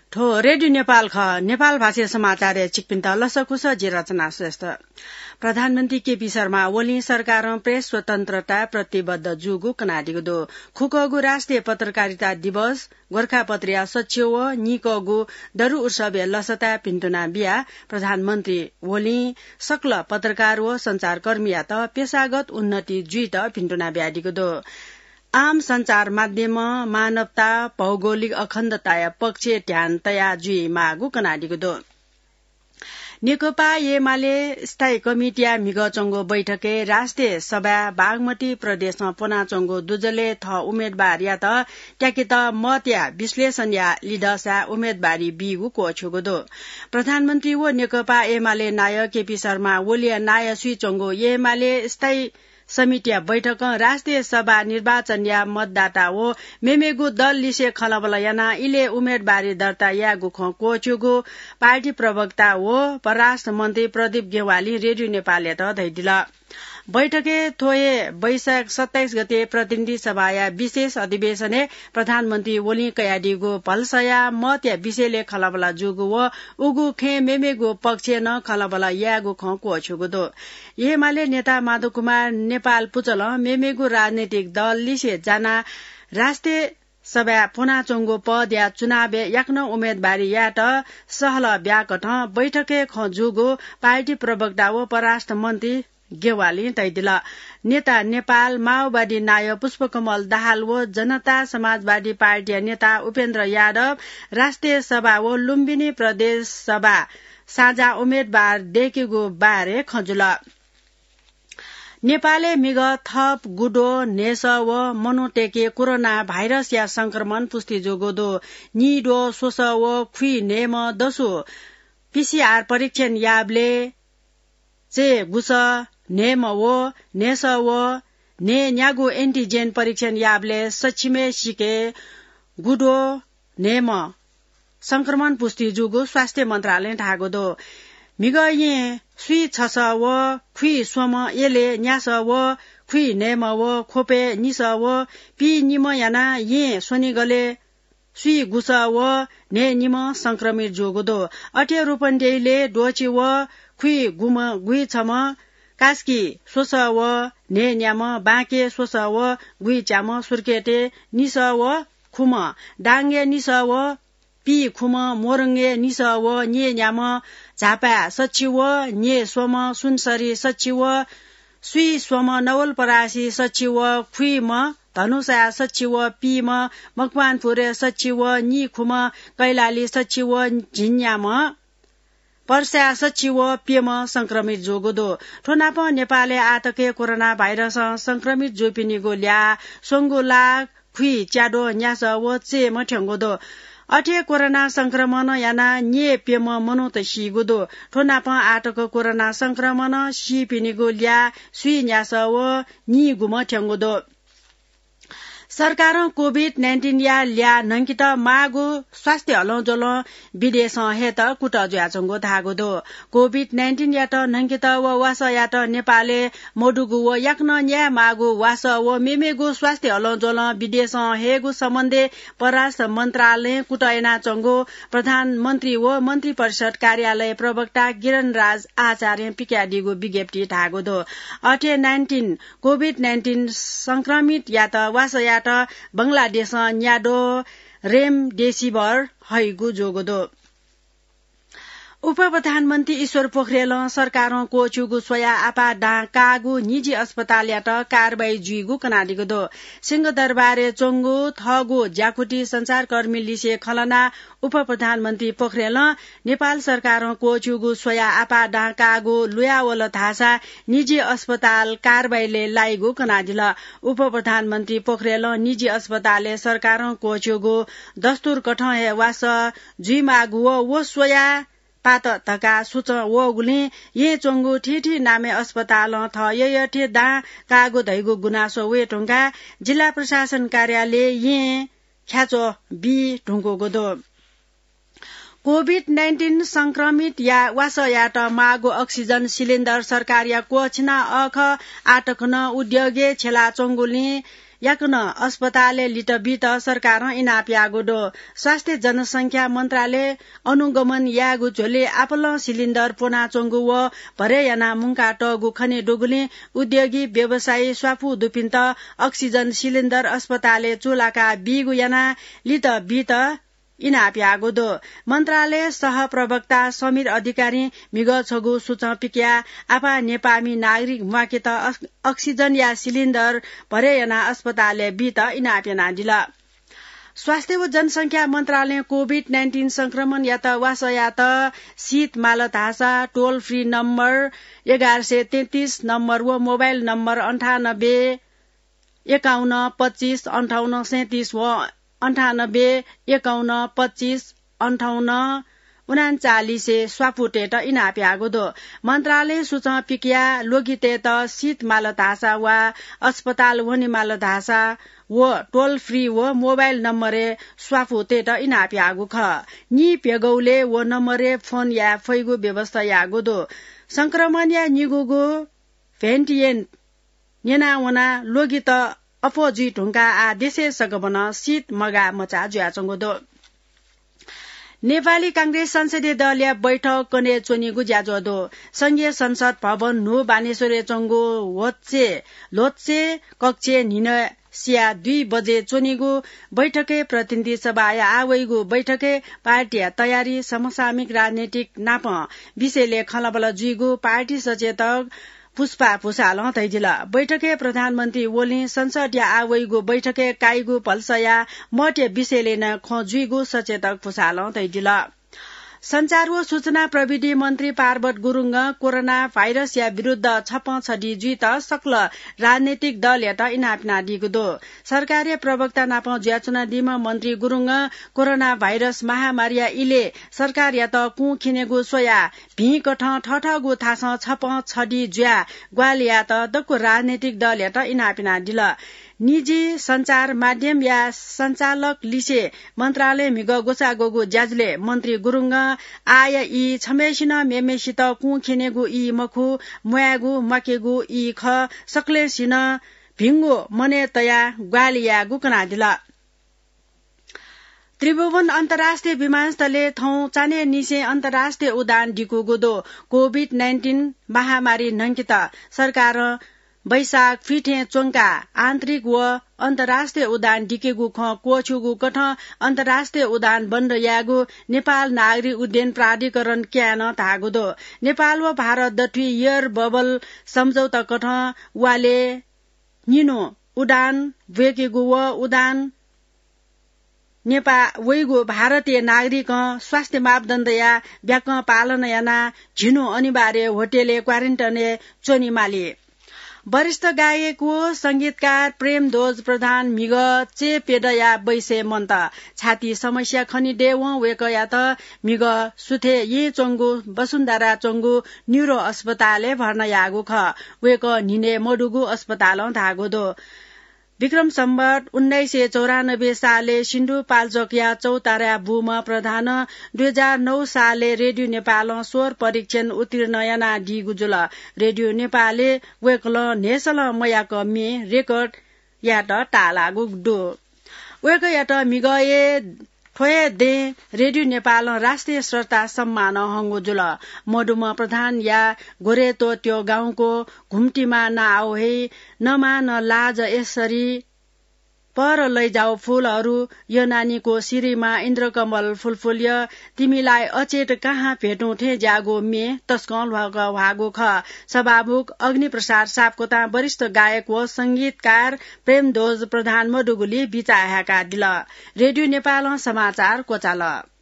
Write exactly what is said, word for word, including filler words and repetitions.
ठो रेडियो नेपाल ख नेपाल भाषा समाचार चिकपिन्त लसकुस जे रचना श्रेष्ठ प्रधानमन्त्री केपी शर्मा ओली सरकार प्रेस स्वतन्त्रता प्रतिबद्ध जुगु कनाडिगो दो खुकगु राष्ट्रिय पत्रकारिता दिवस गोर्खापत्रिया सचिव निकगु दरु उत्सव लसता पिन्टुना बिया प्रधानमन्त्री ओली सक्ल पत्रकार व संचारकर्मी त पेशागत उन्नति जुई त पिन्टुना ब्याडिगो दो आम संचार माध्यम मानवता भौगोलिक अखण्डता पक्ष ध्यान तया जुई मागु कनाडिगो दो नेकपा एमाले स्थायी कमिटिया मिगचंगो बैठके राष्ट्रिय सभा बागमती प्रदेशमा पोनाचंगो दुजले थ उम्मेदवार या त ट्याके त मत या विश्लेषण या लिडसा उम्मेदवारी बिगु कोछुगो दो प्रधानमन्त्री वो नेकपा एमाले नायक केपी शर्मा ओलिया नाय सुइचंगो एमाले स्थायी समितिया बैठक राष्ट्रिय सभा निर्वाचन या मतदाता हो मेमेगु दल लिसे खलबल याना इले उम्मेदवारी दर्ता या गुख कोचुगु पार्टी प्रवक्ता हो परराष्ट्र मन्त्री प्रदीप गेवाली रेडियो नेपालले त धैदिला बैठके थोए वैशाख सत्ताइस गते प्रतिनिधि सभा या विशेष अधिवेशने प्रधानमन्त्री ओली कयाडीगो भलसया मत या विषयले खलबला जुगु व उगु खे मेमेगु पक्ष न खलबला यागु ख कोछुगु दो एमाले नेता माधव कुमार नेपाल पुचल मेमेगु राजनीतिक दल लिसे जाना राष्ट्रिय सभा पुनाचोंगो पद या चुनाव याक्न उम्मेदवारी या त सहल ब्याकठ बैठके ख जुगु पार्टी प्रवक्ता व परराष्ट्र मन्त्री गेवाली तैदिला नेता नेपाल माओवादी नाय पुष्पकमल दाहाल व जनता समाजवादी पार्टी नेता उपेन्द्र यादव राष्ट्रिय सभा व लुम्बिनी प्रदेश सभा साझा उम्मेदवार देखेको बारे खजुला नेपालले मिग थप गुडो नेस व मनोटेके कोरोना भाइरस या संक्रमण पुष्टि जोगोदो निडो सोस व खुइ नेम दसो पीसीआर परीक्षण याबले चे गुस नेम वो नेस वो ने न्यागु एन्टिजेन परीक्षण याबले सचिमे सिके गुडो नेम संक्रमण पुष्टि जुगु स्वास्थ्य मन्त्रालय ढागो दो मिग ये सुई छस व खुइ सोम एले न्यास व खुइ नेम व खोपे निस व पी निम याना ये सोनिगले सुई गुस व ने निम संक्रमित जोगो दो अठे रूपन्डेले डोची व खुइ गुम गुइ छम कास्की सोस व ने न्याम बाँके सोस व गुइ च्याम सुर्केटे निस व खुम डाङ्गे निस व पी खुम मोरङ्गे निस व nye न्याम झापा सचिव nye सोम सुनसरी सचिव सुई सोम नवल परासी सचिव खुइम धनुषा सचिव पीम मकवानपुर सचिव नि खुम कैलाली सचिव झिन्याम पर्सा सचिव पेम संक्रमित जोगोदो ठोनाप नेपालले आतके कोरोना भाइरस संक्रमित जोपिनीगो ल्या सोङ्गोला खुइ च्याडो न्यास व चे मठ्याङ्गोदो अठे कोरोना संक्रमण याना nye पेम मनोत सिगोदो ठोनाप आटक कोरोना संक्रमण सिपिनीगो ल्या सुई न्यास व नि गुम ठ्याङ्गोदो सरकार कोभिड नाइन्टीन या ल्या नंकित मागो स्वास्थ्य हलौजल विदेश हेत कुट ज्याचंगो धागो दो कोभिड नाइन्टीन या त नंकित व वास या त नेपाले मोडुगु व याक्न न्या मागो वास व मेमेगो स्वास्थ्य हलौजल विदेश हेगु सम्बन्धे परराष्ट्र मन्त्रालय कुटयना चंगो प्रधानमन्त्री व मन्त्री परिषद कार्यालय प्रवक्ता गिरणराज आचार्य पिक्याडीगो विज्ञप्ति धागो दो अठे नाइन्टीन कोभिड नाइन्टीन संक्रमित या त वास या त बंगलादेश न्याडो रेमडेसिभिर हैगु जोगोदो उप प्रधानमन्त्री ईश्वर पोखरेल सरकार कोचुगु सोया आपा डा कागु निजी अस्पताल या त कारबाही जुइगु कनाडिगो दो सिंहदरबारे चोंगु थगु ज्याकुटी संचारकर्मी लिसे खलना उप प्रधानमन्त्री पोखरेल नेपाल सरकार कोचुगु सोया आपा डा कागु लुयावल थासा निजी अस्पताल कारबाहीले लाइगु कनाडिला उप प्रधानमन्त्री पोखरेल निजी अस्पतालले सरकार कोचुगु दस्तुर कठ हे वास जुइमागु वो सोया पात तका सुच वगुले ये चोंगु ठिठी नामे अस्पताल थ ययठे दा कागो धैगु गुनासो वे टोंगा जिल्ला प्रशासन कार्यालय ये ख्याचो बी ढुंगोगो दो कोभिड नाइन्टीन संक्रमित या वास या त मागो अक्सिजन सिलिन्डर सरकार या कोछना अख आटकन उद्योगे छेला चोंगुले याकन अस्पताल लिट बित सरकार इनाप यागुडो स्वास्थ्य जनसंख्या मन्त्रालय अनुगमन यागु झोले आपल सिलिन्डर पोना चोंगु व भरे याना मुंका टगु खने डोगुले उद्योगी व्यवसायी स्वाफु दुपिन्त अक्सिजन सिलिन्डर अस्पताल चुलाका बिगु याना लिट बित इनाप यागुदो मन्त्रालय सह प्रवक्ता समीर अधिकारी मिग छगु सुच पिक्या आपा नेपामी नागरिक वाकेत अक्सिजन या सिलिन्डर भरे याना अस्पताल बित इनाप याना दिला स्वास्थ्य व जनसंख्या मन्त्रालय कोभिड नाइन्टीन संक्रमण या त वास या त शीत मालत हासा टोल फ्री नम्बर एघार सय तेत्तीस नम्बर व मोबाइल नम्बर अन्ठानब्बे एकाउन्न पच्चीस अन्ठाउन्न सैतिस व अन्ठानब्बे एकाउन्न पच्चीस अन्ठाउन्न उनाचालिस स्वापुटेट इनाप यागुदो मन्त्रालय सूचना पिकिया लोगितेत शीत मालत हासा वा अस्पताल वनि मालत हासा व टोल फ्री व मोबाइल नम्बरे स्वाफुतेट इनाप यागु ख नि पेगौले व नम्बरे फोन या फैगु व्यवस्था यागुदो संक्रमण या निगुगु भेन्टिएन नेना वना लोगित अपोजी ढुंगा आ देशे सगबन शीत मगा मचा जुयाचंगोदो नेपाली कांग्रेस संसदीय दल या बैठक कने चोनिगु ज्याजोदो संघीय संसद भवन नु बानेश्वरे चंगो वच्चे लोच्चे कक्षे निन सिया दुई बजे चोनिगु बैठके प्रतिनिधि सभा या आवैगु बैठके पार्टी तयारी समसामयिक राजनीतिक नाप विषयले खलबल जुइगु पार्टी सचेतक पुष्पा पुसाल तैजिला बैठके प्रधानमन्त्री ओली संसद या आवैगु बैठके काइगु पल्सया मट्य विषयले न खोजुइगु सचेतक पुसाल तैजिला संचार व सूचना प्रविधि मन्त्री पार्वत गुरुङ कोरोना भाइरस या विरूद्ध छप छडी जुइत सक्ल राजनीतिक दल यात इनापिना दिगुदो सरकारी प्रवक्ता नाप ज्याचुना दिम मन्त्री गुरुङ कोरोना भाइरस महामारी इले सरकार यात कु खिनेगु सोया भी कठ ठठगु थास छप छडी ज्या ग्वाल यात दको राजनीतिक दल यात इनापिना दिल निजी संचार माध्यम या संचालक लिसे मन्त्रालय मिग गोसा गोगु ज्याजले मन्त्री गुरुङ आय ई छमेसिन मेमेसित कु खिनेगु ई मखु मुयागु मकेगु ई ख सक्लेसिन भिंगो मने तया ग्वालिया गुकना दिला त्रिभुवन अन्तर्राष्ट्रिय विमानस्थलले थौ चाने निसे अन्तर्राष्ट्रिय उडान डिकु गोदो कोभिड नाइन्टीन महामारी नंकित सरकार बैशाख फिठे चोङका आन्तरिक व अन्तर्राष्ट्रिय उडान डिकेगु ख कोछुगु कठ अन्तर्राष्ट्रिय उडान बन्द यागु नेपाल नागरिक उड्डयन प्राधिकरण क्यान थागुदो नेपाल व भारत दठुई एयर बबल सम्झौता कठ वाले निनो उडान वेकेगु व उडान नेपाल वैगु भारतीय नागरिक स्वास्थ्य मापदण्ड या व्याक पालन याना झिनो अनिवार्य होटेले क्वारेन्टाइने चोनिमाली वरिष्ठ गायक व संगीतकार प्रेम ध्वज प्रधान मिग चे पेडया बैसे मन्त छाती समस्या खनि देव वेक या त मिग सुथे ये चंगु वसुन्धरा चंगु न्यूरो अस्पताले भर्ना यागु ख वेक निने मडुगु अस्पताल धागोदो विक्रम सम्वत उन्नाइस सय चौरानब्बे साले सिन्धु पाल्चोकिया चौतारा बुमा प्रधान दुई हजार नौ साले रेडियो नेपाल स्वर परीक्षण उत्तीर्ण याना डिगुजुल रेडियो नेपाले वेकल नेसल मयाक मे रेकर्ड याट टाला गुडो वेक याट मिगए ठोए दे रेडियो नेपाल राष्ट्रिय श्रोता सम्मान हंगुजुल मडुमा प्रधान या गोरे तो त्यो गाउँको घुम्टीमा नआओ हे नमा न लाज यसरी पर लैजाऊ फूलहरू यो नानीको शिरीमा इन्द्रकमल फुलफुल्य तिमीलाई अचेत कहाँ भेटौं थे जागो मे तस्कल भागो ख सभामुख अग्निप्रसाद सापकोटा वरिष्ठ गायक व संगीतकार प्रेमध्वज प्रधान मडुगुली बिचाएका दिल रेडियो नेपाल समाचार कोचाल।